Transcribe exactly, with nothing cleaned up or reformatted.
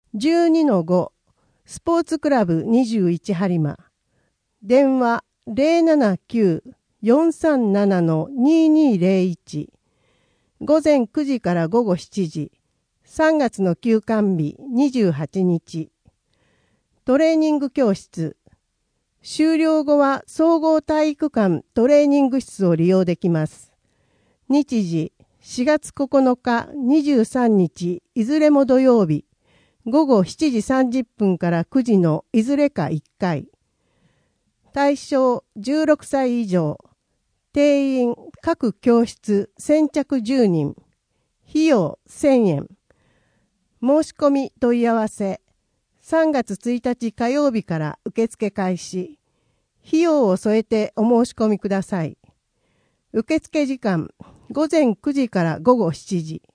じゅうにのご スポーツクラブにじゅういち播磨。電話 ゼロななきゅう よんさんなな ににゼロいち。午前くじから午後しちじ。さんがつの休館日にじゅうはちにち。トレーニング教室。終了後は総合体育館トレーニング室を利用できます。日時しがつここのか、にじゅうさんにち、いずれも土曜日。午後しちじさんじゅっぷんからくじのいずれかいっかい。対象じゅうろくさい以上。定員各教室先着じゅうにん。費用せんえん。申し込み問い合わせ。さんがつついたち火曜日から受付開始。費用を添えてお申し込みください。受付時間午前くじから午後しちじ。